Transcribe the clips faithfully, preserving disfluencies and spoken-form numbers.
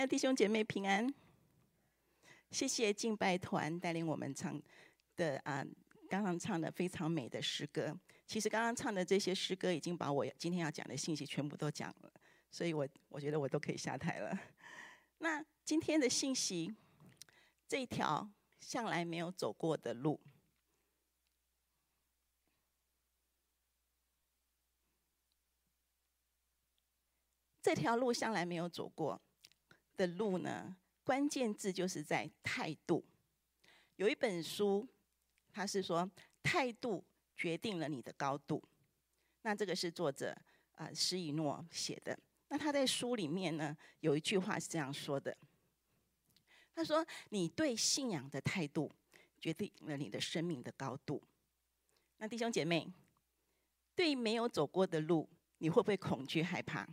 弟兄姐妹平安，谢谢敬拜团带领我们唱的啊，刚刚唱的非常美的诗歌。其实刚刚唱的这些诗歌已经把我今天要讲的信息全部都讲了，所以我我觉得我都可以下台了。那今天的信息，这条向来没有走过的路。这条路向来没有走过的路呢，关键字就是在态度。有一本书，它是说态度决定了你的高度。那这个是作者呃施以诺写的。那他在书里面呢，有一句话是这样说的：他说，你对信仰的态度决定了你的生命的高度。那弟兄姐妹，对没有走过的路，你会不会恐惧害怕？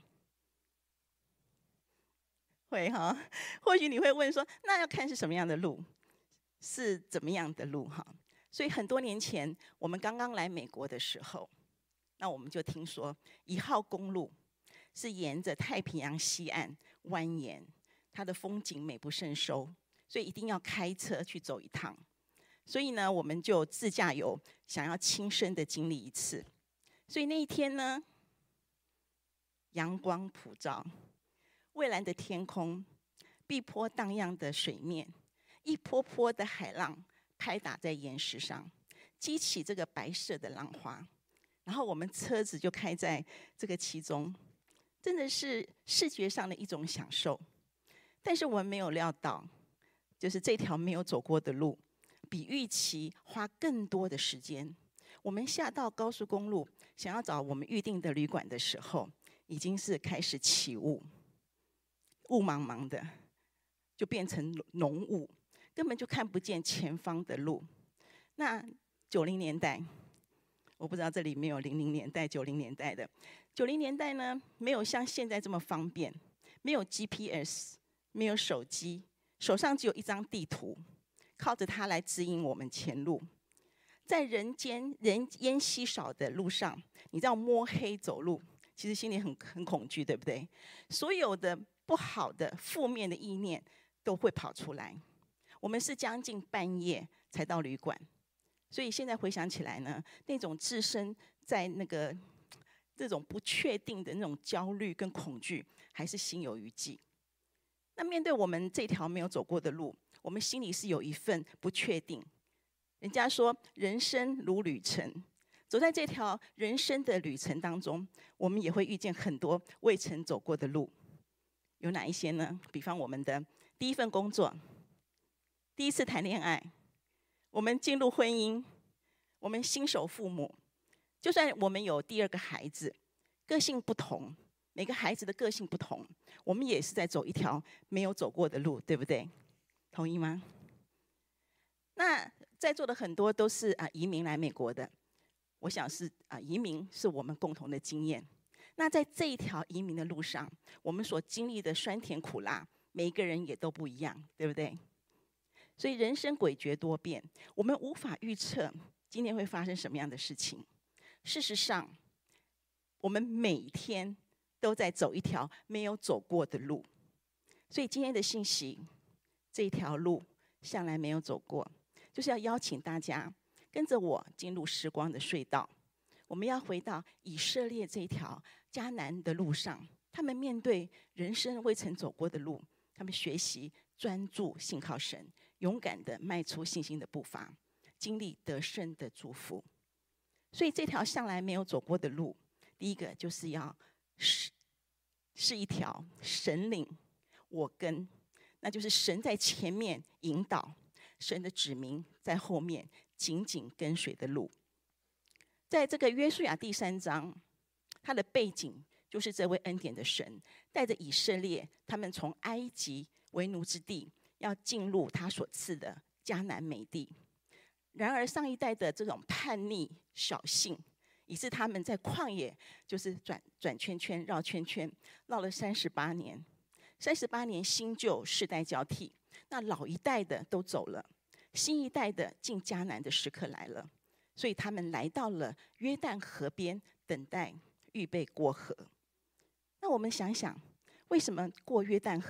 会哈，或许你会问说，那要看是什么样的路，是怎么样的路哈？所以很多年前，我们刚刚来美国的时候，那我们就听说一号公路是沿着太平洋西岸蜿蜒，它的风景美不胜收，所以一定要开车去走一趟。所以呢，我们就自驾游，想要亲身的经历一次。所以那一天呢，阳光普照。蔚蓝的天空，碧波荡漾的水面，一波波的海浪拍打在岩石上，激起这个白色的浪花。然后我们车子就开在这个其中，真的是视觉上的一种享受。但是我们没有料到，就是这条没有走过的路，比预期花更多的时间。我们下到高速公路，想要找我们预定的旅馆的时候，已经是开始起雾。雾茫茫的，就变成浓雾，根本就看不见前方的路。那九零年代，我不知道这里没有零零年代、九零年代的。九零年代呢，没有像现在这么方便，没有 G P S， 没有手机，手上只有一张地图，靠着它来指引我们前路。在人间人烟稀少的路上，你这样摸黑走路，其实心里很很恐惧，对不对？所有的不好的、负面的意念都会跑出来。我们是将近半夜才到旅馆，所以现在回想起来呢，那种置身在那个这种不确定的那种焦虑跟恐惧，还是心有余悸。那面对我们这条没有走过的路，我们心里是有一份不确定。人家说，人生如旅程，走在这条人生的旅程当中，我们也会遇见很多未曾走过的路。有哪一些呢？比方我们的第一份工作，第一次谈恋爱，我们进入婚姻，我们新手父母，就算我们有第二个孩子，个性不同，每个孩子的个性不同，我们也是在走一条没有走过的路，对不对？同意吗？那在座的很多都是啊移民来美国的，我想是啊移民是我们共同的经验。那在这一条移民的路上，我们所经历的酸甜苦辣，每一个人也都不一样，对不对？所以人生诡谲多变，我们无法预测今天会发生什么样的事情。事实上，我们每天都在走一条没有走过的路。所以今天的信息，这一条路向来没有走过，就是要邀请大家跟着我进入时光的隧道。我们要回到以色列这条迦南的路上，他们面对人生未曾走过的路，他们学习专注信靠神，勇敢的迈出信心的步伐，经历得胜的祝福。所以这条向来没有走过的路，第一个就是要是是一条神领我跟，那就是神在前面引导，神的指明在后面紧紧跟随的路。在这个约书亚第三章，它的背景就是这位恩典的神带着以色列，他们从埃及为奴之地，要进入他所赐的迦南美地。然而上一代的这种叛逆小性，以致他们在旷野就是转转圈圈、绕圈圈，绕了三十八年。三十八年新旧世代交替，那老一代的都走了，新一代的进迦南的时刻来了。所以他们来到了约旦河边，等待预备过河。那我们想想，为什么过约旦河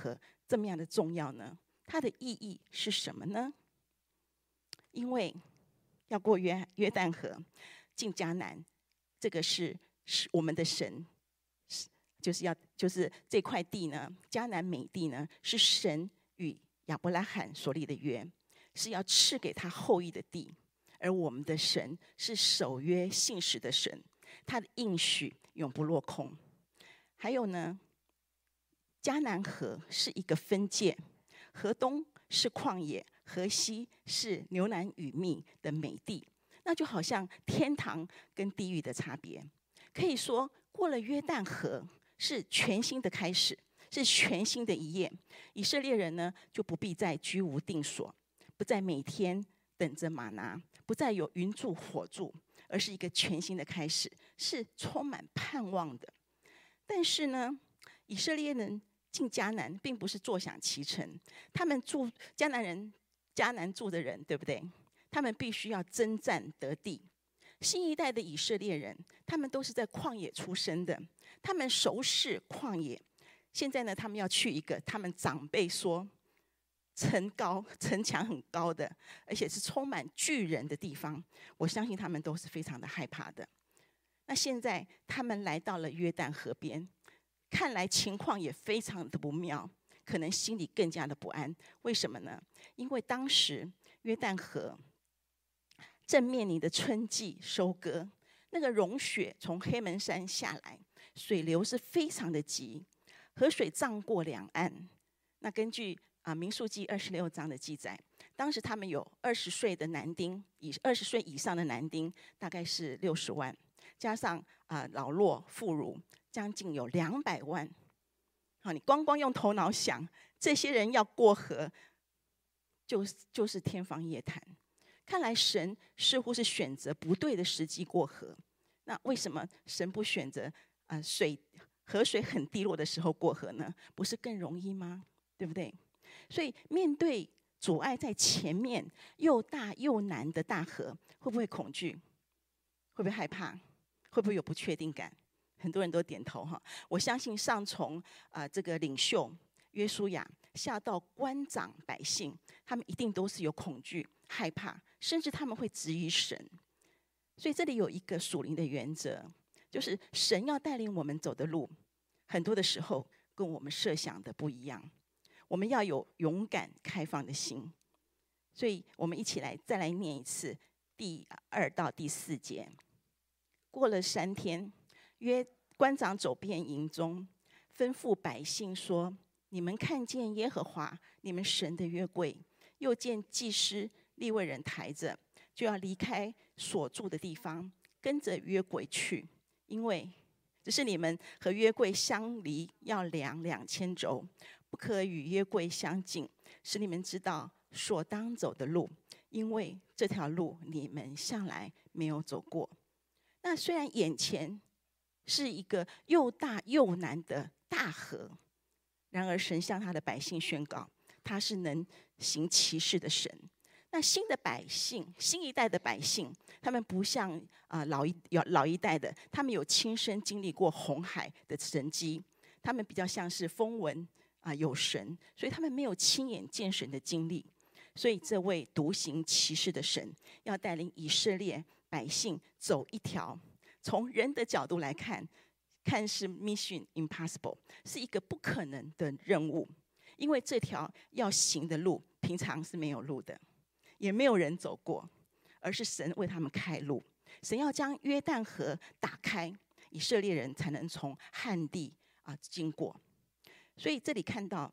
这么样的重要呢？它的意义是什么呢？因为要过约约旦河进迦南，这个是是我们的神，就是要就是这块地呢，迦南美地呢，是神与亚伯拉罕所立的约，是要赐给他后裔的地。而我们的神是守约信实的神，他的应许永不落空。还有呢，迦南河是一个分界，河东是旷野，河西是牛奶与蜜的美地，那就好像天堂跟地狱的差别。可以说，过了约旦河是全新的开始，是全新的一页。以色列人呢，就不必再居无定所，不再每天等着玛拿，不再有云柱火柱，而是一个全新的开始，是充满盼望的。但是呢，以色列人进迦南并不是坐享其成，他们住迦南人，迦南住的人，对不对？他们必须要征战得地。新一代的以色列人，他们都是在旷野出生的，他们熟识旷野。现在呢，他们要去一个他们长辈说城高城墙很高的，而且是充满巨人的地方，我相信他们都是非常的害怕的。那现在他们来到了约旦河边，看来情况也非常的不妙，可能心里更加的不安。为什么呢？因为当时约旦河正面临的春季收割，那个融雪从黑门山下来，水流是非常的急，河水涨过两岸。那根据啊民数记二十六章的记载，当时他们有二十岁的男丁，以二十岁以上的男丁大概是六十万，加上啊老弱妇孺，将近有两百万。好，你光光用头脑想，这些人要过河，就就是天方夜谭。看来神似乎是选择不对的时机过河。那为什么神不选择啊、呃、水河水很低落的时候过河呢？不是更容易吗？对不对？所以面对阻碍在前面又大又难的大河，会不会恐惧？会不会害怕？会不会有不确定感？很多人都点头哈。我相信上从啊、呃、这个领袖约书亚下到官长百姓，他们一定都是有恐惧、害怕，甚至他们会质疑神。所以这里有一个属灵的原则，就是神要带领我们走的路，很多的时候跟我们设想的不一样。我们要有勇敢、开放的心。所以我们一起来再来念一次第二到第四节。过了三天，约官长走遍营中，吩咐百姓说：你们看见耶和华你们神的约柜，又见祭司利未人抬着，就要离开所住的地方，跟着约柜去，因为只是你们和约柜相离要量两千肘，不可与约柜相近，使你们知道所当走的路，因为这条路你们向来没有走过。那虽然眼前是一个又大又难的大河，然而神向他的百姓宣告，他是能行奇事的神。那新的百姓，新一代的百姓，他们不像啊、呃、老一有老一代的，他们有亲身经历过红海的神迹，他们比较像是风闻啊、呃、有神，所以他们没有亲眼见神的经历。所以这位独行奇事的神，要带领以色列百姓走一条从人的角度来看，看是 mission impossible， 是一个不可能的任务，因为这条要行的路，平常是没有路的，也没有人走过，而是神为他们开路。神要将约旦河打开，以色列人才能从旱地啊经过。所以这里看到，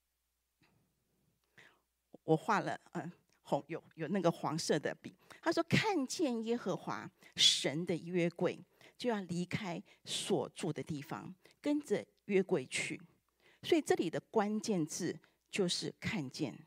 我画了呃红有有那个黄色的笔。他说：“看见耶和华神的约柜，就要离开所住的地方，跟着约柜去。”所以这里的关键字就是看见。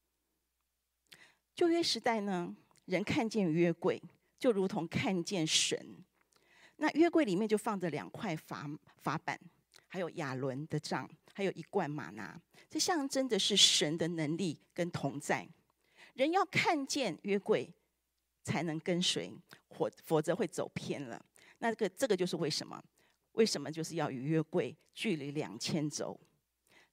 旧约时代呢，人看见约柜，就如同看见神。那约柜里面就放着两块法法板，还有亚伦的杖，还有一罐玛拿，这象征的是神的能力跟同在。人要看见约柜，才能跟随，否否则会走偏了。那这个这个就是为什么？为什么就是要与约柜距离两千肘？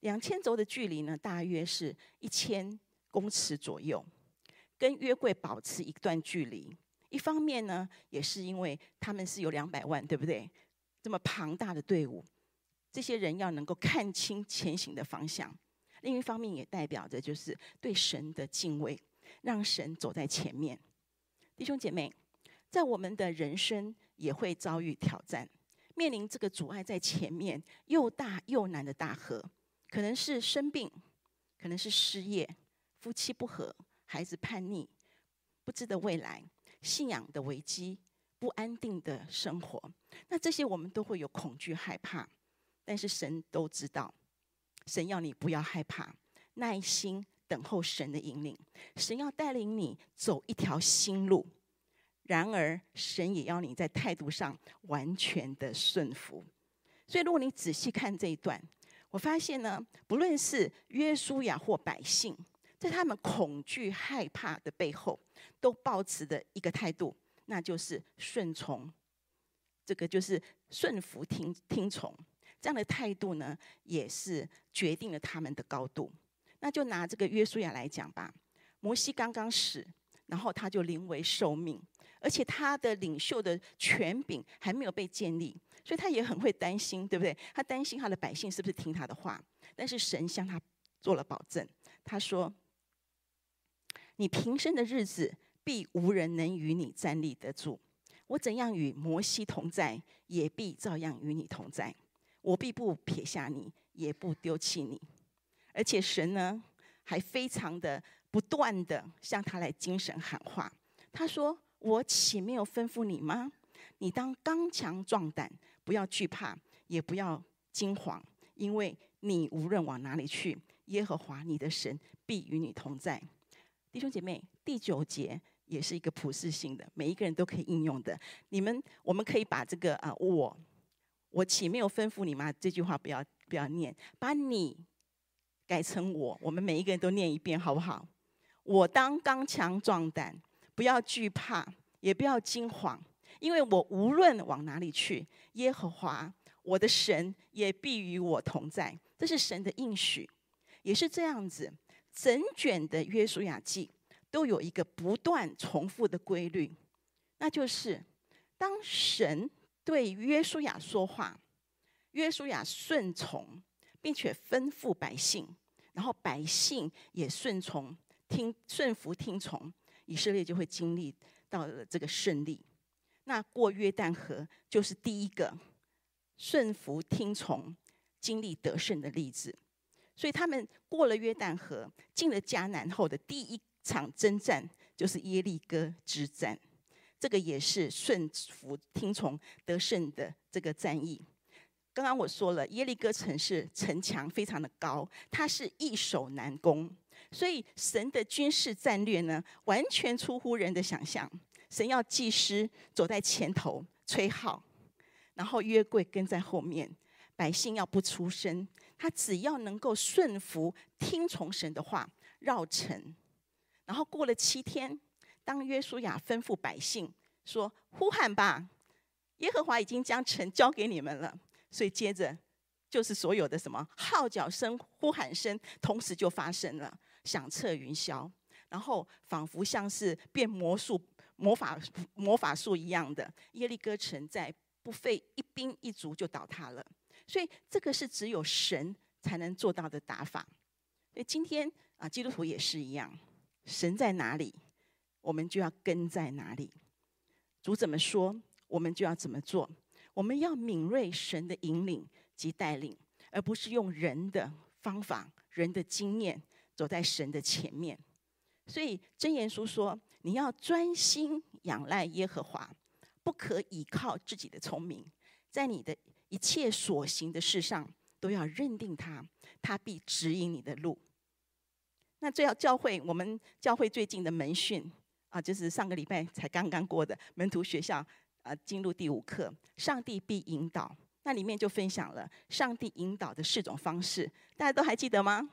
两千轴的距离呢，大约是一千公尺左右，跟约柜保持一段距离。一方面呢，也是因为他们是有两百万，对不对？这么庞大的队伍，这些人要能够看清前行的方向；另一方面，也代表着就是对神的敬畏，让神走在前面。弟兄姐妹，在我们的人生也会遭遇挑战，面临这个阻碍在前面又大又难的大河，可能是生病，可能是失业，夫妻不和，孩子叛逆，不知的未来，信仰的危机，不安定的生活。那这些我们都会有恐惧害怕，但是神都知道，神要你不要害怕，耐心等候神的引领。神要带领你走一条新路，然而神也要你在态度上完全的顺服。所以如果你仔细看这一段，我发现呢，不论是约书亚或百姓，在他们恐惧害怕的背后，都抱持的一个态度，那就是顺从。这个就是顺服听听从，这样的态度呢，也是决定了他们的高度。那就拿这个约书亚来讲吧，摩西刚刚死，然后他就临危受命，而且他的领袖的权柄还没有被建立，所以他也很会担心，对不对？他担心他的百姓是不是听他的话。但是神向他做了保证，他说：“你平生的日子，必无人能与你站立得住。我怎样与摩西同在，也必照样与你同在。我必不撇下你，也不丢弃你。”而且神呢，还非常的不断的向他来精神喊话。他说：“我岂没有吩咐你吗？你当刚强壮胆，不要惧怕，也不要惊惶，因为你无论往哪里去，耶和华你的神必与你同在。”弟兄姐妹，第九节也是一个普世性的，每一个人都可以应用的。你们，我们可以把这个啊、呃，我，我岂没有吩咐你吗？这句话不要不要念，把你改成我，我们每一个人都念一遍，好不好？我当刚强壮胆，不要惧怕，也不要惊惶，因为我无论往哪里去，耶和华我的神也必与我同在。这是神的应许，也是这样子。整卷的约书亚记都有一个不断重复的规律，那就是当神对约书亚说话，约书亚顺从，并且吩咐百姓，然后百姓也顺从听顺服听从，以色列就会经历到了这个胜利。那过约旦河就是第一个顺服听从经历得胜的例子。所以他们过了约旦河，进了迦南后的第一场征战就是耶利哥之战，这个也是顺服听从得胜的这个战役。刚刚我说了，耶利哥城是城墙非常的高，它是易守难攻，所以神的军事战略呢，完全出乎人的想象。神要祭司走在前头吹号，然后约柜跟在后面，百姓要不出声，他只要能够顺服听从神的话，绕城。然后过了七天，当约书亚吩咐百姓说：“呼喊吧，耶和华已经将城交给你们了。”所以接着就是所有的什么号角声、呼喊声，同时就发生了，响彻云霄。然后仿佛像是变魔术、魔法、魔法术一样的，耶利哥城在不费一兵一卒就倒塌了。所以这个是只有神才能做到的打法。所以今天啊，基督徒也是一样，神在哪里，我们就要跟在哪里。主怎么说，我们就要怎么做。我们要敏锐神的引领及带领，而不是用人的方法、人的经验走在神的前面。所以箴言书说，你要专心仰赖耶和华，不可倚靠自己的聪明，在你的一切所行的事上都要认定他，他必指引你的路。那最要教会，我们教会最近的门训啊，就是上个礼拜才刚刚过的门徒学校啊，进入第五课，上帝必引导。那里面就分享了上帝引导的四种方式，大家都还记得吗？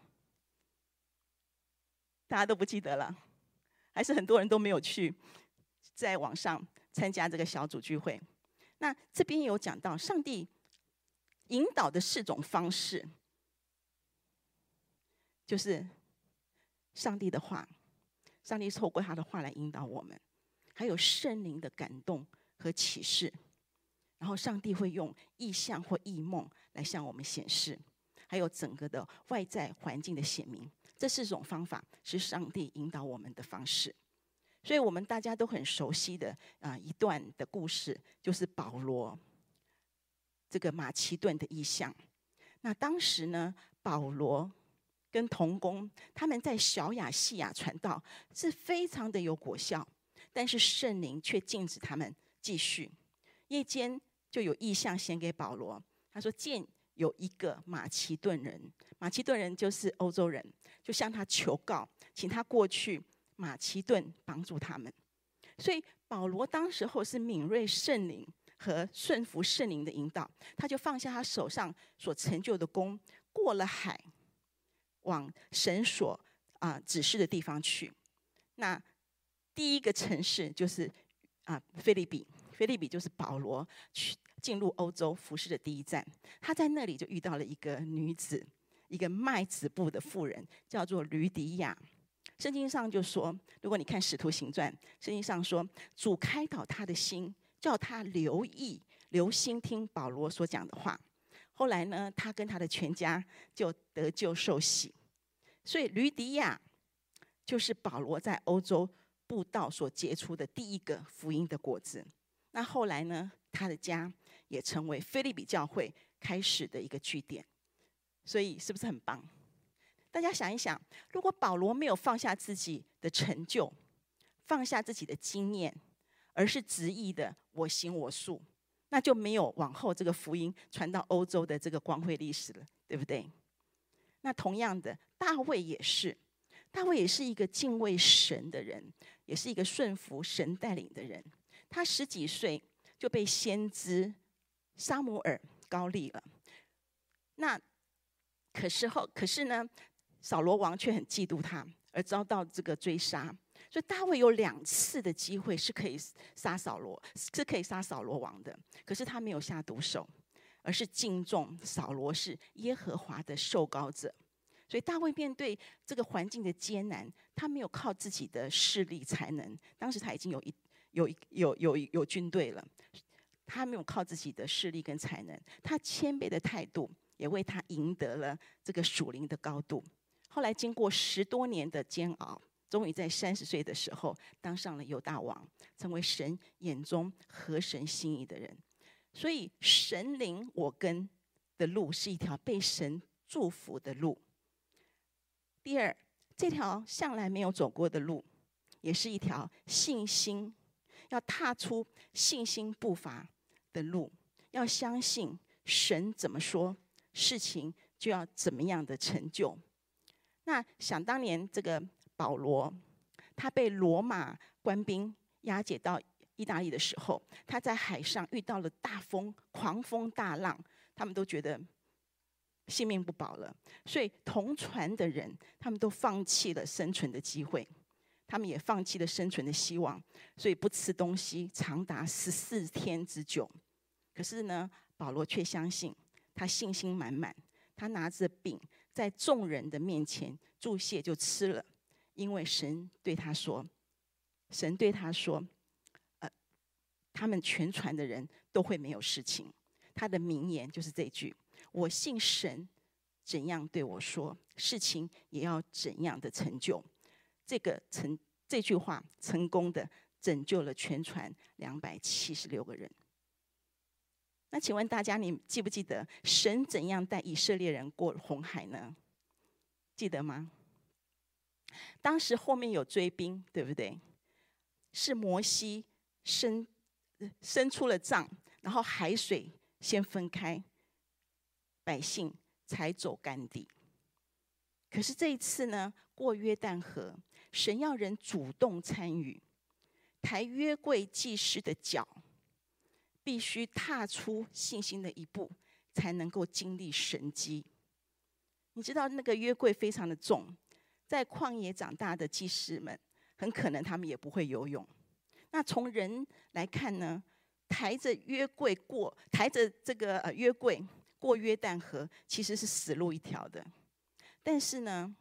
大家都不记得了，还是很多人都没有去在网上参加这个小组聚会。那这边有讲到上帝引导的四种方式， 就是上帝的话，上帝透过他的话来引导我们，还有圣灵的感动和启示，然后上帝会用异象或异梦来向我们显示，还有整个的外在环境的显明。这四种方法是上帝引导我们的方式。所以我们大家都很熟悉的啊、呃、一段的故事，就是保罗这个马其顿的异象。那当时呢，保罗跟同工他们在小亚细亚传道是非常的有果效，但是圣灵却禁止他们继续。夜间就有异象显给保罗，他说见有一个马其顿人，马其顿人就是欧洲人，就向他求告，请他过去马其顿帮助他们。所以保罗当时候是敏锐圣灵和顺服圣灵的引导，他就放下他手上所成就的工，过了海，往神所啊、呃、指示的地方去。那第一个城市就是啊腓立比，腓立比就是保罗去进入欧洲服事的第一站。他在那里就遇到了一个女子，一个卖子布的妇人，叫做吕底亚。圣经上就说，如果你看《使徒行传》，圣经上说，主开导他的心，叫他留意、留心听保罗所讲的话。后来呢，他跟他的全家就得救受洗。所以吕底亚就是保罗在欧洲布道所结出的第一个福音的果子。那后来呢，他的家也成为腓立比教会开始的一个据点。所以是不是很棒？大家想一想，如果保罗没有放下自己的成就，放下自己的经验，而是执意的我行我素，那就没有往后这个福音传到欧洲的这个光辉历史了，对不对？那同样的，大卫也是，大卫也是一个敬畏神的人，也是一个顺服神带领的人。他十几岁就被先知撒母耳膏立了。那可是后，可是呢，扫罗王却很嫉妒他，而遭到这个追杀。所以大卫有两次的机会是可以杀扫罗，是可以杀扫罗王的，可是他没有下毒手，而是敬重扫罗是耶和华的受膏者。所以大卫面对这个环境的艰难，他没有靠自己的势力才能。当时他已经有一有一有有有军队了，他没有靠自己的势力跟才能，他谦卑的态度也为他赢得了这个属灵的高度。后来经过十多年的煎熬，终于在三十岁的时候当上了犹大王，成为神眼中合神心意的人。所以神领我跟的路是一条被神祝福的路。第二，这条向来没有走过的路，也是一条信心，要踏出信心步伐的路，要相信神怎么说，事情就要怎么样的成就。那想当年这个保罗，他被罗马官兵押解到意大利的时候，他在海上遇到了大风、狂风大浪，他们都觉得性命不保了，所以同船的人他们都放弃了生存的机会，他们也放弃了生存的希望，所以不吃东西长达十四天之久。可是呢，保罗却相信，他信心满满，他拿着饼在众人的面前祝谢就吃了，因为神对他说，神对他说，呃，他们全船的人都会没有事情。他的名言就是这句：我信神怎样对我说，事情也要怎样的成就。这个成这句话成功的拯救了全船两百七十六个人。那请问大家，你记不记得神怎样带以色列人过红海呢？记得吗？当时后面有追兵，对不对？是摩西伸伸出了杖，然后海水先分开，百姓才走干地。可是这一次呢，过约旦河，神要人主动参与，抬约柜祭司的脚，必须踏出信心的一步，才能够经历神迹。你知道那个约柜非常的重，在旷野长大的祭司们，很可能他们也不会游泳。那从人来看呢，抬着约柜过，抬着这个呃约柜过约旦河，其实是死路一条的。但是呢，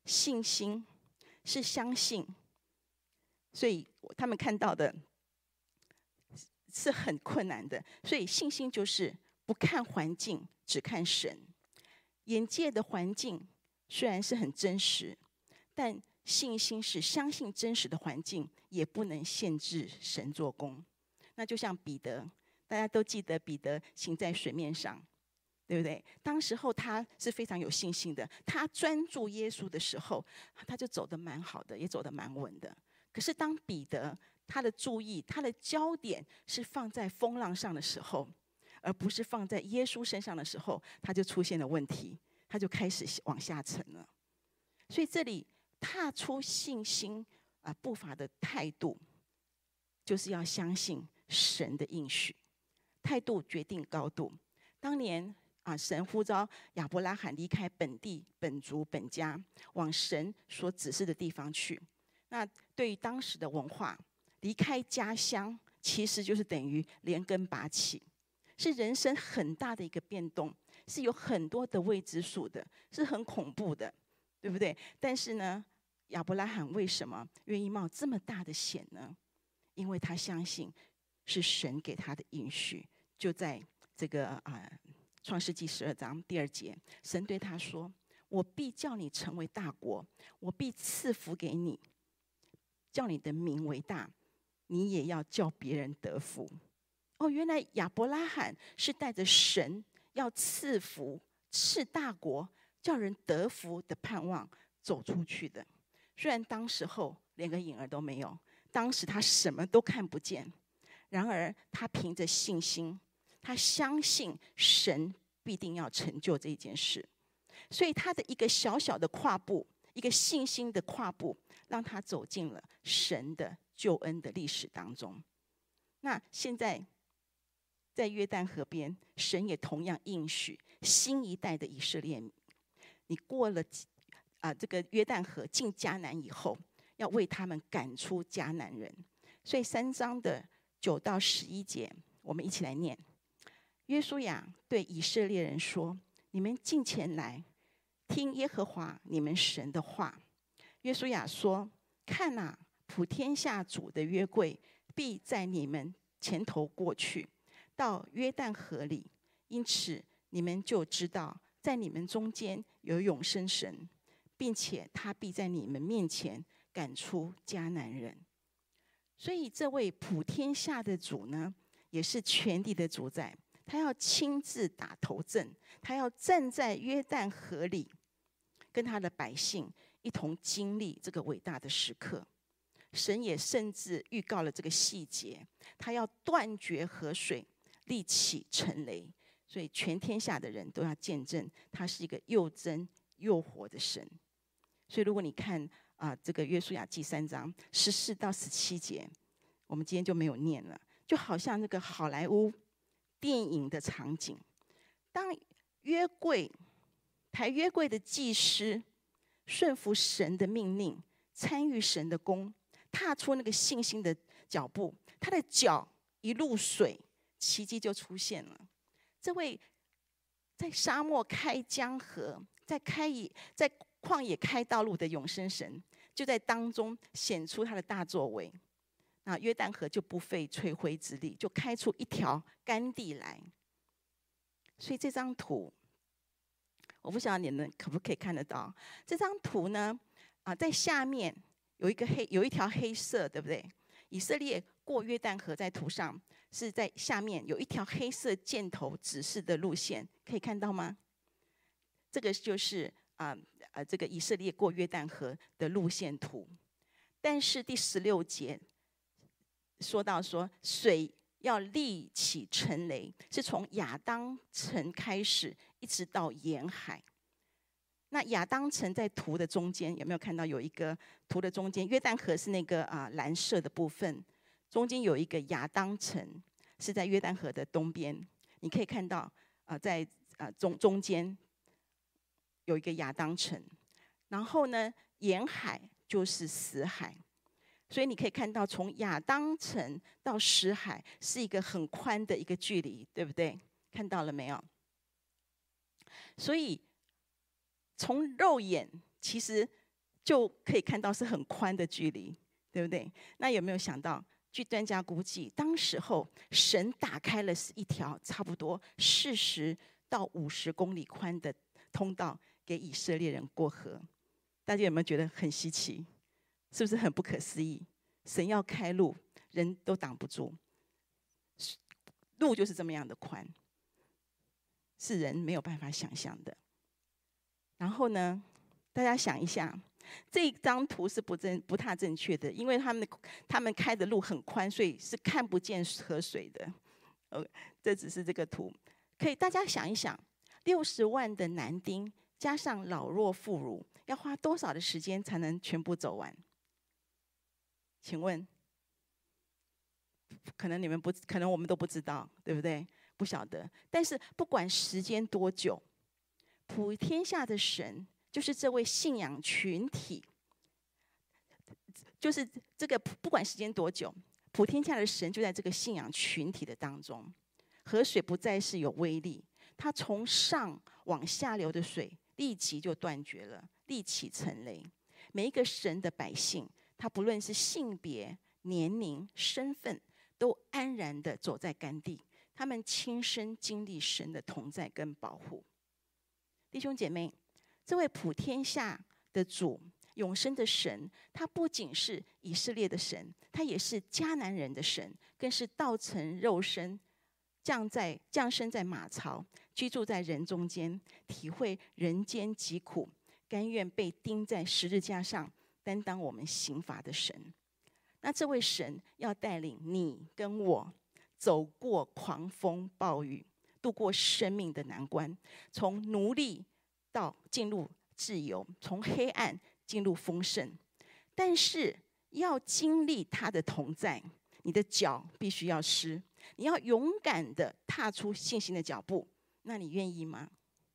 信心是相信，所以他们看到的是很困难的。所以信心就是不看环境，只看神。眼界的环境虽然是很真实，但信心是相信真实的环境也不能限制神做工。那就像彼得，大家都记得彼得行在水面上，对不对？当时候他是非常有信心的，他专注耶稣的时候，他就走得蛮好的，也走得蛮稳的。可是当彼得他的注意，他的焦点是放在风浪上的时候，而不是放在耶稣身上的时候，他就出现了问题，他就开始往下沉了。所以这里踏出信心啊步伐的态度，就是要相信神的应许。态度决定高度。当年啊，神呼召亚伯拉罕离开本地、本族、本家，往神所指示的地方去。那对于当时的文化，离开家乡其实就是等于连根拔起，是人生很大的一个变动，是有很多的未知数的，是很恐怖的，对不对？但是呢，亚伯拉罕为什么愿意冒这么大的险呢？因为他相信是神给他的应许。就在这个啊，创世纪十二章第二节，神对他说：“我必叫你成为大国，我必赐福给你，叫你的名为大，你也要叫别人得福。”哦，原来亚伯拉罕是带着神要赐福、赐大国、叫人得福的盼望走出去的。虽然当时候连个影儿都没有，当时他什么都看不见，然而他凭着信心，他相信神必定要成就这件事，所以他的一个小小的跨步，一个信心的跨步，让他走进了神的救恩的历史当中。那现在在约旦河边，神也同样应许新一代的以色列民，你过了啊、呃、这个约旦河进迦南以后，要为他们赶出迦南人。所以三章的九到十一节，我们一起来念。约书亚对以色列人说：“你们近前来，听耶和华你们神的话。”约书亚说：“看啊，普天下主的约柜必在你们前头过去，到约旦河里，因此你们就知道，在你们中间有永生神，并且他必在你们面前赶出迦南人。”所以这位普天下的主呢，也是全地的主宰。他要亲自打头阵，他要站在约旦河里，跟他的百姓一同经历这个伟大的时刻。神也甚至预告了这个细节，他要断绝河水，立起沉雷，所以全天下的人都要见证他是一个又真又活的神。所以如果你看啊、呃、这个约书亚记三章十四到十七节，我们今天就没有念了，就好像那个好莱坞电影的场景。当约柜抬约柜的祭司顺服神的命令，参与神的工，踏出那个信心的脚步，他的脚一入水，奇迹就出现了。这位在沙漠开江河，在开在旷野开道路的永生神，就在当中显出他的大作为。那约旦河就不费吹灰之力，就开出一条干地来。所以这张图，我不晓得你们可不可以看得到。这张图呢，啊，在下面有一个黑，有一条黑色，对不对？以色列过约旦河在图上是在下面有一条黑色箭头指示的路线，可以看到吗？这个就是啊呃这个以色列过约旦河的路线图。但是第十六节说到说水要立起沉雷，是从亚当城开始，一直到沿海。那亚当城在图的中间，有没有看到有一个图的中间？约旦河是那个啊蓝色的部分，中间有一个亚当城，是在约旦河的东边。你可以看到啊，在啊中中间有一个亚当城，然后呢，沿海就是死海。所以你可以看到，从亚当城到死海是一个很宽的一个距离，对不对？看到了没有？所以从肉眼，其实就可以看到是很宽的距离，对不对？那有没有想到，据专家估计，当时候神打开了一条差不多四十到五十公里宽的通道给以色列人过河？大家有没有觉得很稀奇？是不是很不可思议？神要开路，人都挡不住，路就是这么样的宽，是人没有办法想象的。然后呢，大家想一下，这张图是不正不太正确的，因为他们他们开的路很宽，所以是看不见河水的。呃，这只是这个图，可以大家想一想，六十万的男丁加上老弱妇孺，要花多少的时间才能全部走完？请问，可能你们不，可能我们都不知道，对不对？不晓得。但是不管时间多久，普天下的神就是这位信仰群体，就是这个不管时间多久，普天下的神就在这个信仰群体的当中。河水不再是有威力，它从上往下流的水立即就断绝了，立起成雷。每一个神的百姓，他不论是性别、年龄、身份，都安然的走在干地。他们亲身经历神的同在跟保护。弟兄姐妹，这位普天下的主、永生的神，他不仅是以色列的神，他也是迦南人的神，更是道成肉身，降在降生在马槽，居住在人中间，体会人间疾苦，甘愿被钉在十字架上，担当我们刑罚的神。那这位神要带领你跟我走过狂风暴雨，度过生命的难关，从奴隶到进入自由，从黑暗进入丰盛。但是要经历他的同在，你的脚必须要湿，你要勇敢的踏出信心的脚步。那你愿意吗？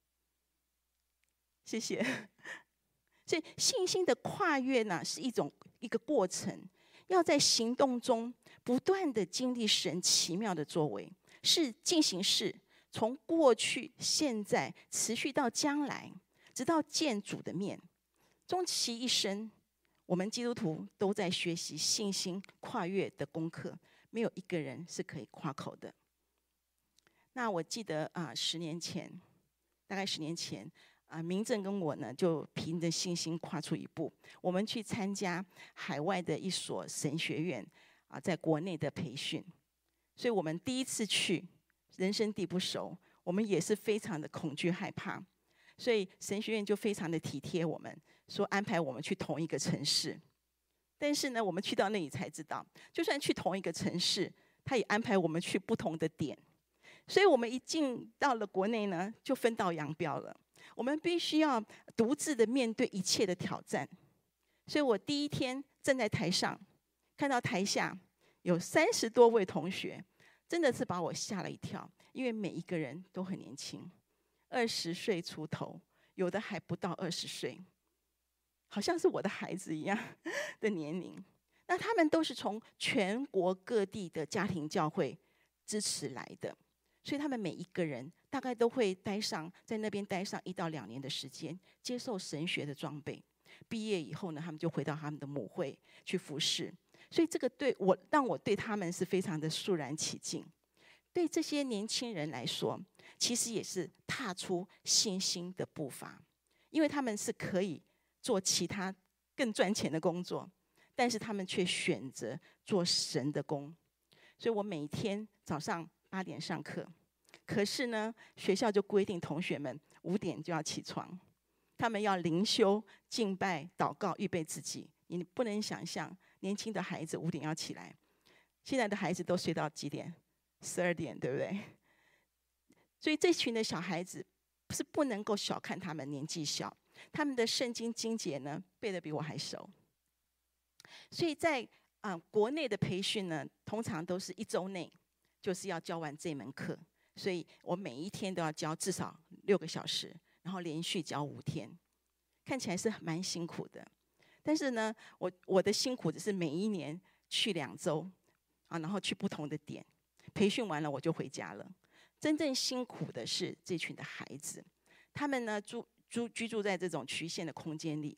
谢谢。所以信心的跨越呢，是一种一个过程，要在行动中不断的经历神奇妙的作为，是进行式，从过去、现在持续到将来，直到见主的面。终其一生，我们基督徒都在学习信心跨越的功课，没有一个人是可以夸口的。那我记得啊，十年前，大概十年前。啊，明正跟我呢，就凭着信心跨出一步，我们去参加海外的一所神学院啊，在国内的培训。所以我们第一次去，人生地不熟，我们也是非常的恐惧害怕。所以神学院就非常的体贴我们，说安排我们去同一个城市。但是呢，我们去到那里才知道，就算去同一个城市，他也安排我们去不同的点。所以我们一进到了国内呢，就分道扬镳了。我们必须要独自的面对一切的挑战。所以我第一天站在台上，看到台下有三十多位同学，真的是把我吓了一跳，因为每一个人都很年轻，二十岁出头，有的还不到二十岁，好像是我的孩子一样的年龄。那他们都是从全国各地的家庭教会支持来的。所以他们每一个人大概都会待上在那边待上一到两年的时间，接受神学的装备。毕业以后呢，他们就回到他们的母会去服侍。所以这个对我让我对他们是非常的肃然起敬。对这些年轻人来说，其实也是踏出信心的步伐，因为他们是可以做其他更赚钱的工作，但是他们却选择做神的工。所以我每天早上八点上课，可是呢，学校就规定同学们五点就要起床，他们要灵修、敬拜、祷告，预备自己。你不能想象，年轻的孩子五点要起来，现在的孩子都睡到几点？十二点，对不对？所以这群的小孩子是不能够小看他们年纪小，他们的圣经经节呢背得比我还熟。所以在啊、呃、国内的培训呢，通常都是一周内。就是要教完这门课，所以我每一天都要教至少六个小时，然后连续教五天，看起来是蛮辛苦的。但是呢，我我的辛苦只是每一年去两周，啊，然后去不同的点，培训完了我就回家了。真正辛苦的是这群的孩子，他们呢住住居住在这种局限的空间里，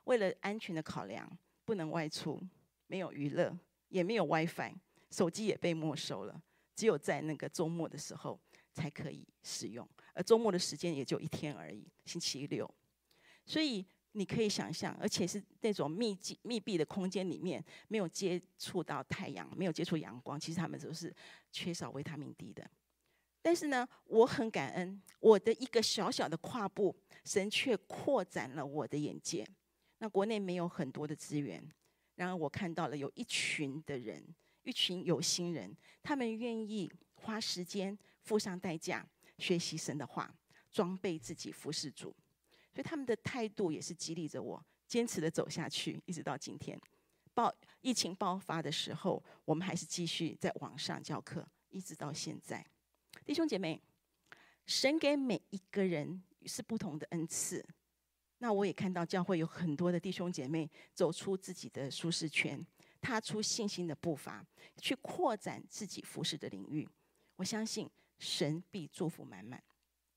为了安全的考量，不能外出，没有娱乐，也没有 WiFi， 手机也被没收了，只有在那个周末的时候才可以使用，而周末的时间也就一天而已，星期六。所以你可以想象，而且是那种密集密闭的空间里面，没有接触到太阳，没有接触阳光，其实他们都是缺少维他命 D 的。但是呢，我很感恩，我的一个小小的跨步，神却扩展了我的眼界。那国内没有很多的资源，然而我看到了有一群的人，一群有心人，他们愿意花时间、付上代价，学习神的话，装备自己服侍主。所以他们的态度也是激励着我，坚持的走下去，一直到今天。爆疫情爆发的时候，我们还是继续在网上教课，一直到现在。弟兄姐妹，神给每一个人是不同的恩赐。那我也看到教会有很多的弟兄姐妹走出自己的舒适圈，踏出信心的步伐，去扩展自己服侍的领域。我相信神必祝福满满。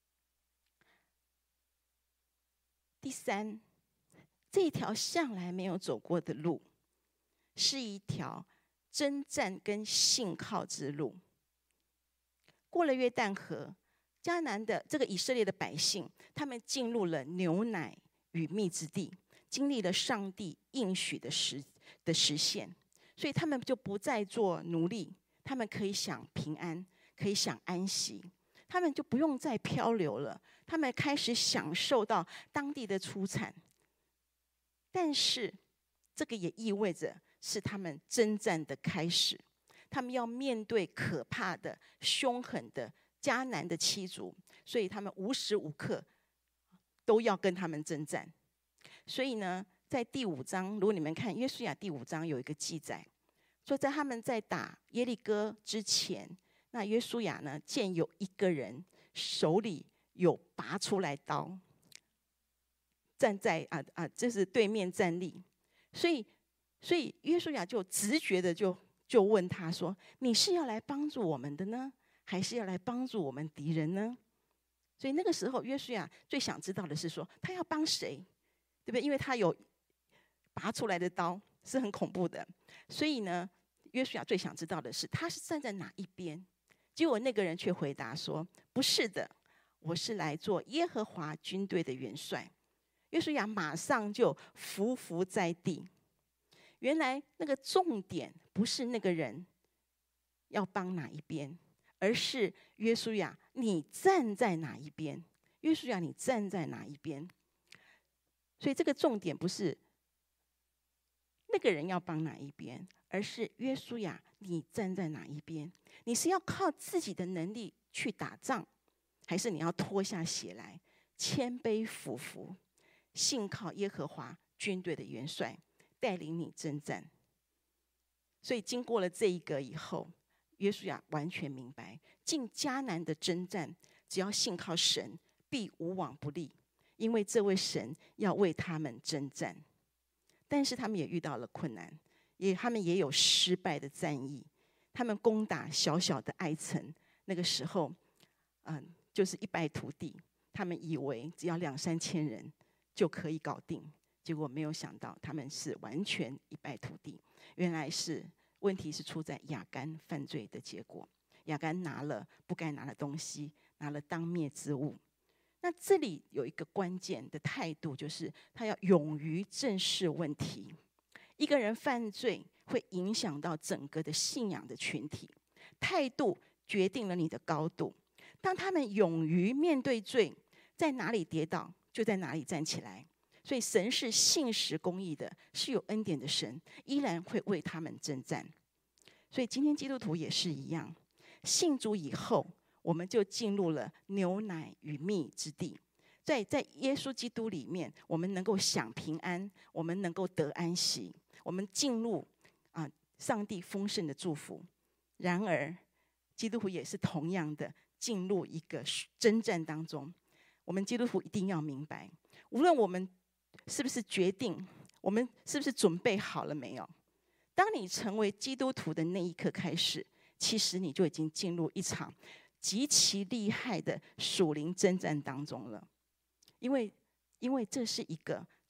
第三，这一条向来没有走过的路，是一条征战跟信靠之路。过了约旦河，迦南的这个以色列的百姓，他们进入了牛奶与蜜之地，经历了上帝应许的实的实现，所以他们就不再做奴隶，他们可以享平安，可以享安息，他们就不用再漂流了，他们开始享受到当地的出产。但是，这个也意味着是他们征战的开始。他们要面对可怕的、凶狠的迦南的七族，所以他们无时无刻都要跟他们征战。所以呢，在第五章，如果你们看约书亚第五章有一个记载，说在他们在打耶利哥之前，那约书亚呢见有一个人手里有拔出来刀，站在啊啊，这是对面站立，所以所以约书亚就直觉的就。就问他说：“你是要来帮助我们的呢，还是要来帮助我们敌人呢？”所以那个时候，约书亚最想知道的是说，他要帮谁，对不对？因为他有拔出来的刀，是很恐怖的。所以呢，约书亚最想知道的是，他是站在哪一边？结果那个人却回答说：“不是的，我是来做耶和华军队的元帅。”约书亚马上就伏伏在地。原来那个重点不是那个人要帮哪一边，而是约书亚你站在哪一边？约书亚你站在哪一边？所以这个重点不是那个人要帮哪一边，而是约书亚你站在哪一边？你是要靠自己的能力去打仗，还是你要脱下血来，谦卑俯伏，信靠耶和华军队的元帅？带领你征战，所以经过了这一个以后，约书亚完全明白，进迦南的征战，只要信靠神，必无往不利，因为这位神要为他们征战。但是他们也遇到了困难，也他们也有失败的战役。他们攻打小小的艾城，那个时候，嗯，就是一败涂地。他们以为只要两三千人就可以搞定。结果没有想到，他们是完全一败涂地。原来是问题是出在亚干犯罪的结果。亚干拿了不该拿的东西，拿了当灭之物。那这里有一个关键的态度，就是他要勇于正视问题。一个人犯罪会影响到整个的信仰的群体，态度决定了你的高度。当他们勇于面对罪，在哪里跌倒就在哪里站起来。所以神是信实公义的，是有恩典的神，依然会为他们征战。所以今天基督徒也是一样，信主以后，我们就进入了牛奶与蜜之地。在在耶稣基督里面，我们能够享平安，我们能够得安息，我们进入啊上帝丰盛的祝福。然而，基督徒也是同样的进入一个征战当中。我们基督徒一定要明白，无论我们是不是决定，我们是不是准备好了没有？当你成为基督徒的那一刻开始，其实你就已经进入一场极其厉害的属灵征战当中了。因为，因为这是一个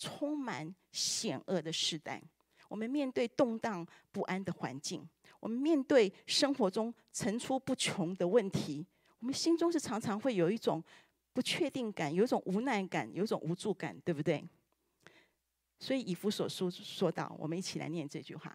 充满险恶的时代，我们面对动荡不安的环境，我们面对生活中层出不穷的问题，我们心中是常常会有一种不确定感，有一种无奈感，有一种无助感，对不对？所以以弗所书说到，我们一起来念这句话：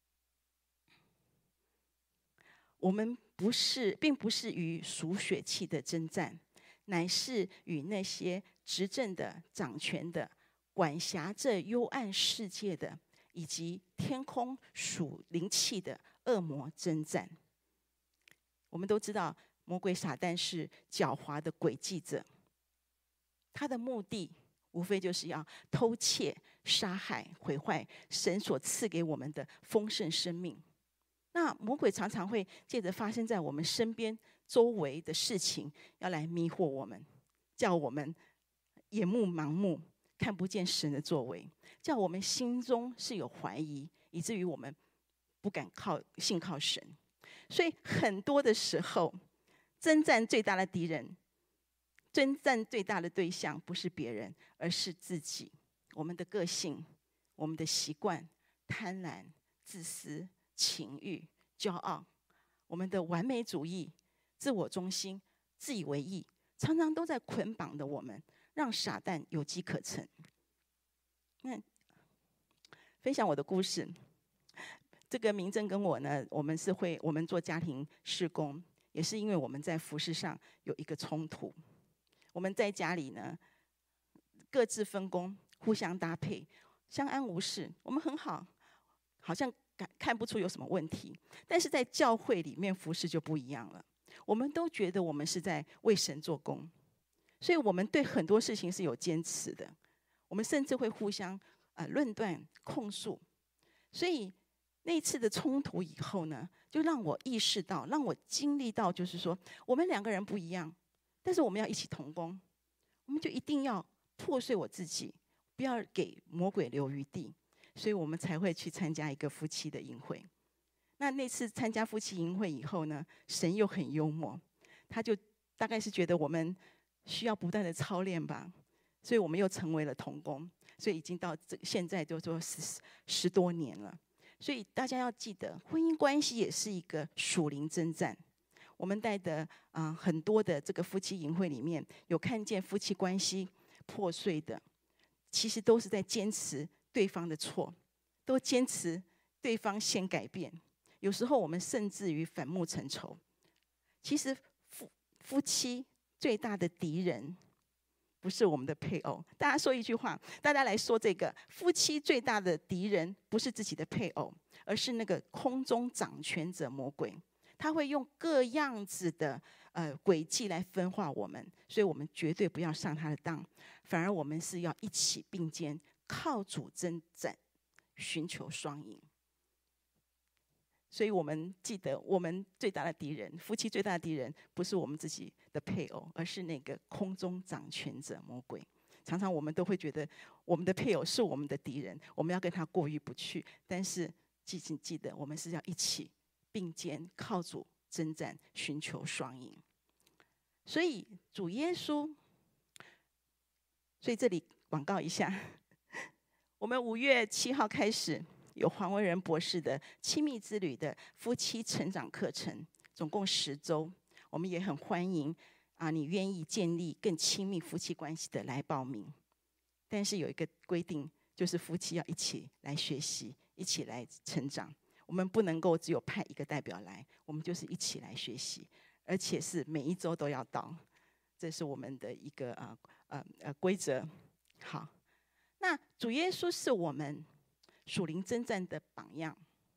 我们不是，并不是与属血气的征战，乃是与那些执政的、掌权的、管辖着幽暗世界的，以及天空属灵气的恶魔征战。我们都知道，魔鬼撒旦是狡猾的诡计者，他的目的无非就是要偷窃、杀害、毁坏神所赐给我们的丰盛生命。那魔鬼常常会借着发生在我们身边周围的事情，要来迷惑我们，叫我们眼目盲目，看不见神的作为，叫我们心中是有怀疑，以至于我们不敢靠信靠神。所以很多的时候，征战最大的敌人，征战最大的对象不是别人，而是自己。我们的个性、我们的习惯、贪婪、自私、情欲、骄傲，我们的完美主义、自我中心、自以为意，常常都在捆绑着我们，让撒旦有机可乘。那分享我的故事，这个明正跟我呢，我们是会，我们做家庭事工，也是因为我们在服事上有一个冲突。我们在家里呢，各自分工，互相搭配，相安无事，我们很好，好像看不出有什么问题。但是在教会里面服事就不一样了，我们都觉得我们是在为神做工，所以我们对很多事情是有坚持的，我们甚至会互相呃论断控诉。所以那一次的冲突以后呢，就让我意识到，让我经历到，就是说我们两个人不一样，但是我们要一起同工，我们就一定要破碎我自己，不要给魔鬼留余地。所以我们才会去参加一个夫妻的营会。那那次参加夫妻营会以后呢，神又很幽默，他就大概是觉得我们需要不断的操练吧，所以我们又成为了同工，所以已经到这现在就说十十多年了。所以大家要记得，婚姻关系也是一个属灵征战。我们带的啊、呃、很多的这个夫妻营会里面，有看见夫妻关系破碎的，其实都是在坚持对方的错，都坚持对方先改变。有时候我们甚至于反目成仇。其实夫夫妻最大的敌人不是我们的配偶。大家说一句话，大家来说这个：夫妻最大的敌人不是自己的配偶，而是那个空中掌权者魔鬼。他会用各样子的呃诡计来分化我们，所以我们绝对不要上他的当，反而我们是要一起并肩，靠主征战，寻求双赢。所以我们记得，我们最大的敌人，夫妻最大的敌人，不是我们自己的配偶，而是那个空中掌权者魔鬼。常常我们都会觉得，我们的配偶是我们的敌人，我们要跟他过意不去。但是记请记得，我们是要一起并肩，靠主征战，寻求双赢。所以主耶稣，所以这里广告一下，我们五月七号开始有黄文仁博士的亲密之旅的夫妻成长课程，总共十周。我们也很欢迎啊，你愿意建立更亲密夫妻关系的来报名。但是有一个规定，就是夫妻要一起来学习，一起来成长。我们不能够只有派一个代表来，我们就是一起来学习，而且是每一周都要到，这是我们的一个呃呃呃规则。好，那主耶稣是我们属灵征战的榜样，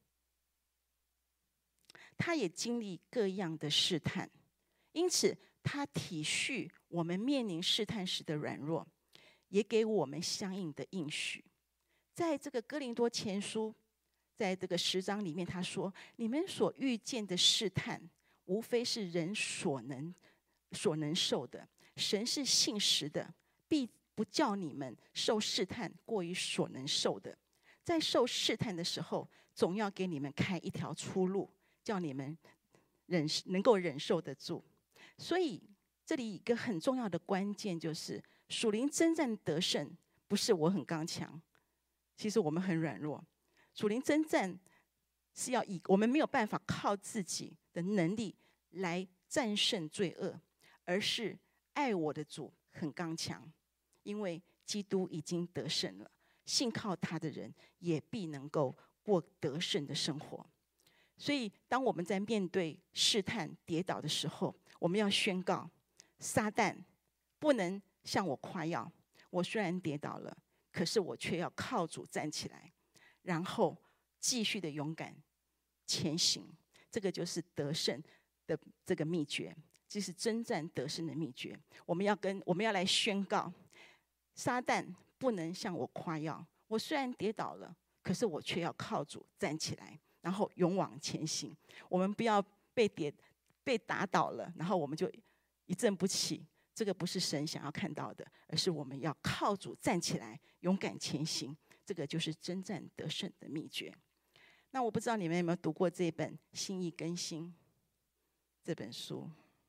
他也经历各样的试探，因此他体恤我们面临试探时的软弱，也给我们相应的应许。在这个哥林多前书，在这个十章里面，他说：“你们所遇见的试探，无非是人所能所能受的。神是信实的，必不叫你们受试探过于所能受的。在受试探的时候，总要给你们开一条出路，叫你们忍能够忍受得住。”所以这里一个很重要的关键就是，属灵征战得胜， 不是我很刚强，其实我们很软弱。属灵征战是要以我们没有办法靠自己的能力来战胜罪恶，而是爱我的主很刚强，因为基督已经得胜了，信靠他的人也必能够过得胜的生活。所以当我们在面对试探跌倒的时候，我们要宣告，撒旦不能向我夸耀，我虽然跌倒了，可是我却要靠主站起来，然后继续的勇敢前行。这个就是得胜的这个秘诀，这是征战得胜的秘诀。我们要跟我们要来宣告，撒旦不能向我夸耀，我虽然跌倒了，可是我却要靠主站起来，然后勇往前行。我们不要被跌被打倒了，然后我们就一振不起。这个不是神想要看到的，而是我们要靠主站起来，勇敢前行。这个就是征战得胜的秘诀。那我不知道你们有没有读过这本《心意更新》这本书？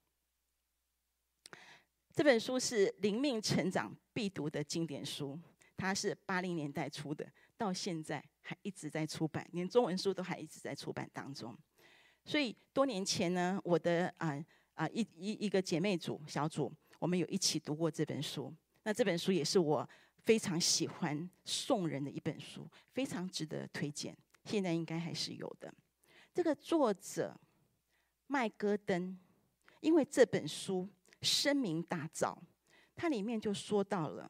这本书是灵命成长必读的经典书，它是八零年代出的，到现在还一直在出版，连中文书都还一直在出版当中。所以多年前呢，我的啊啊、呃、一一一个姐妹组小组，我们有一起读过这本书。那这本书也是我非常喜欢送人的一本书，非常值得推荐。现在应该还是有的。这个作者麦戈登，因为这本书声名大噪，他里面就说到了，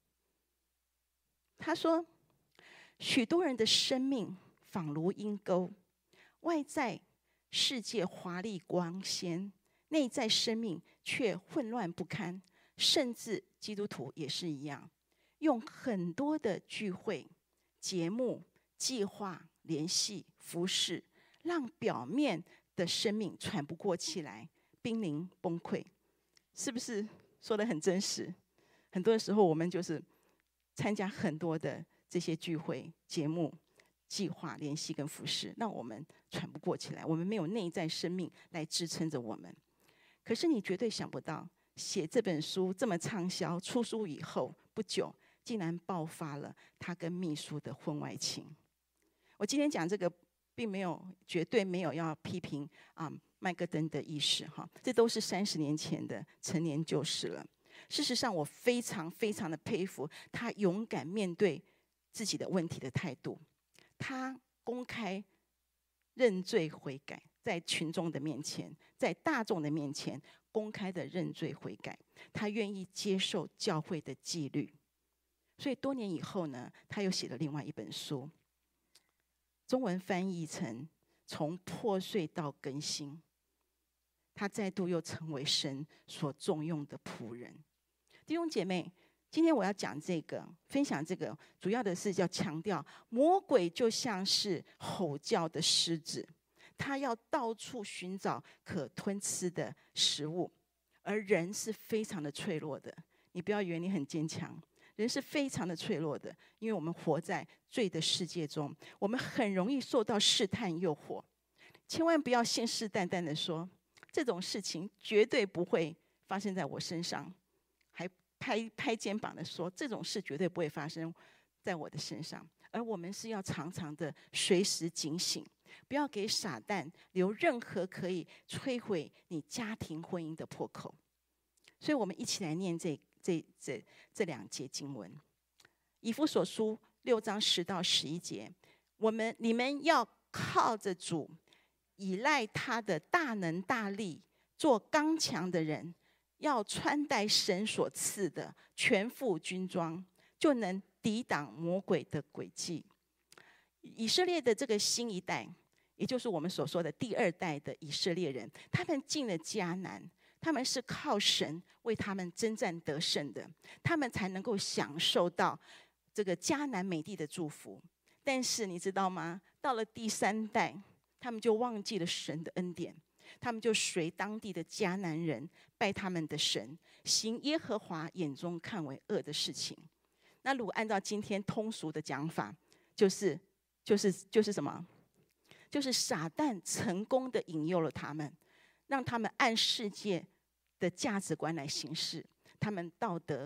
他说，许多人的生命仿如阴沟，外在世界华丽光鲜，内在生命却混乱不堪。甚至基督徒也是一样，用很多的聚会、节目、计划、联系、服饰，让表面的生命喘不过气来，濒临崩溃。是不是说得很真实？很多的时候，我们就是参加很多的这些聚会、节目、计划、联系跟服饰，让我们喘不过气来，我们没有内在生命来支撑着我们。可是你绝对想不到，写这本书这么畅销，出书以后不久，竟然爆发了他跟秘书的婚外情。我今天讲这个，并没有绝对没有要批评啊、嗯、麦戈登的意识哈，这都是三十年前的陈年旧事了。事实上，我非常非常的佩服他勇敢面对自己的问题的态度。他公开认罪悔改，在群众的面前，在大众的面前公开的认罪悔改，他愿意接受教会的纪律。所以多年以后呢，他又写了另外一本书，中文翻译成《从破碎到更新》。他再度又成为神所重用的仆人。弟兄姐妹，今天我要讲这个，分享这个，主要的是要强调，魔鬼就像是吼叫的狮子，他要到处寻找可吞吃的食物，而人是非常的脆弱的。你不要以为你很坚强，人是非常的脆弱的，因为我们活在罪的世界中，我们很容易受到试探诱惑。千万不要信誓旦旦的说，这种事情绝对不会发生在我身上，还拍拍肩膀的说，这种事绝对不会发生在我的身上。而我们是要常常的随时警醒，不要给撒旦留任何可以摧毁你家庭婚姻的破口。所以我们一起来念这这这这两节经文，以弗所书六章十到十一节，我们你们要靠着主，依赖他的大能大力，做刚强的人，要穿戴神所赐的全副军装，就能抵挡魔鬼的诡计。以色列的这个新一代，也就是我们所说的第二代的以色列人，他们进了迦南，他们是靠神为他们征战得胜的，他们才能够享受到这个迦南美地的祝福。但是你知道吗？到了第三代，他们就忘记了神的恩典，他们就随当地的迦南人拜他们的神，行耶和华眼中看为恶的事情。那如果按照今天通俗的讲法，就是就是就是什么？就是撒旦成功的引诱了他们，让他们按世界的价值观来行事，他们道德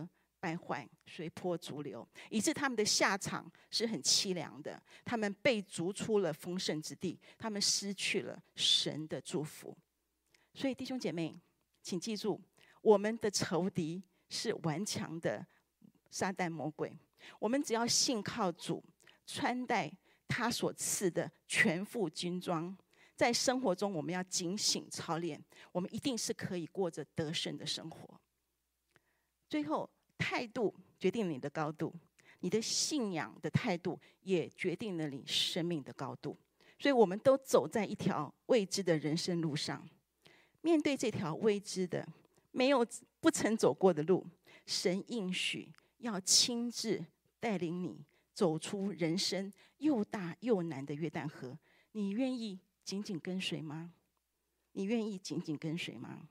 败坏，随波逐流，以致他们的下场是很凄凉的。他们被逐出了丰盛之地，他们失去了神的祝福。所以弟兄姐妹，请记住，我们的仇敌是顽强的撒旦魔鬼。我们只要信靠主，穿戴他所赐的全副军装，在生活中我们要警醒操练，我们一定是可以过着得胜的生活。最后，态度决定你的高度，你的信仰的态度也决定了你生命的高度。所以我们都走在一条未知的人生路上，面对这条未知的、没有不曾走过的路，神应许要亲自带领你走出人生又大又难的约旦河。你愿意紧紧跟随吗？你愿意紧紧跟随吗？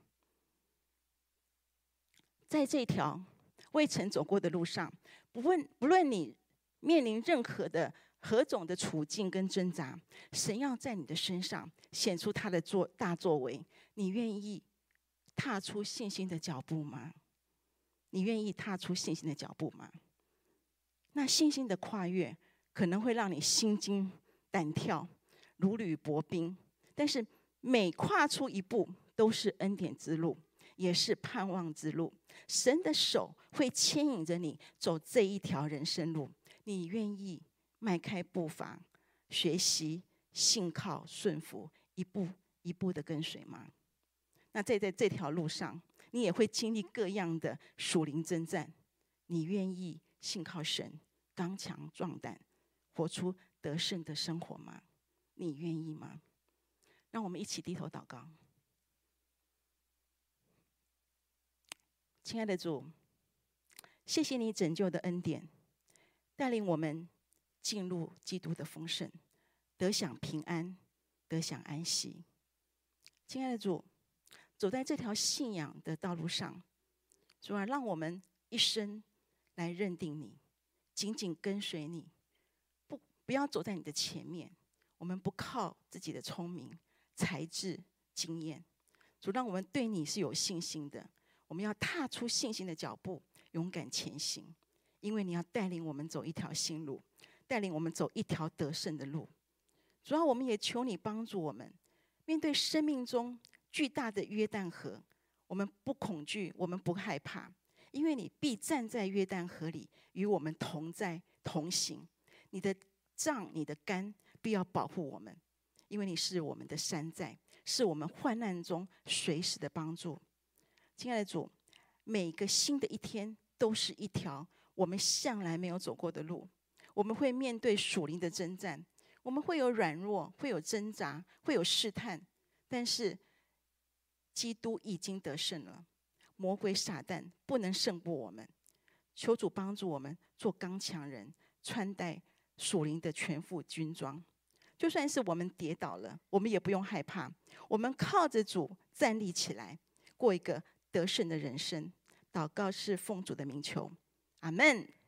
在这条未曾走过的路上，不论不论你面临任何的何种的处境跟挣扎，神要在你的身上显出他的作大作为。你愿意踏出信心的脚步吗？你愿意踏出信心的脚步吗？那信心的跨越可能会让你心惊胆跳，如履薄冰，但是每跨出一步都是恩典之路，也是盼望之路。神的手会牵引着你走这一条人生路。你愿意迈开步伐，学习信靠顺服，一步一步的跟随吗？那在在这条路上，你也会经历各样的属灵征战。你愿意信靠神，刚强壮胆，活出得胜的生活吗？你愿意吗？让我们一起低头祷告。亲爱的主，谢谢你拯救的恩典，带领我们进入基督的丰盛，得享平安，得享安息。亲爱的主，走在这条信仰的道路上，主啊，让我们一生来认定你，紧紧跟随你，不不要走在你的前面。我们不靠自己的聪明、才智、经验，主，让我们对你是有信心的。我们要踏出信心的脚步，勇敢前行，因为你要带领我们走一条新路，带领我们走一条得胜的路。主要我们也求你帮助我们，面对生命中巨大的约旦河，我们不恐惧，我们不害怕，因为你必站在约旦河里，与我们同在同行。你的杖、你的竿必要保护我们，因为你是我们的山寨，是我们患难中随时的帮助。亲爱的主，每个新的一天都是一条我们向来没有走过的路。我们会面对属灵的征战，我们会有软弱，会有挣扎，会有试探，但是基督已经得胜了，魔鬼撒旦不能胜过我们。求主帮助我们做刚强人，穿戴属灵的全副军装。就算是我们跌倒了，我们也不用害怕，我们靠着主站立起来，过一个得胜的人生。祷告是奉主的名求，阿们。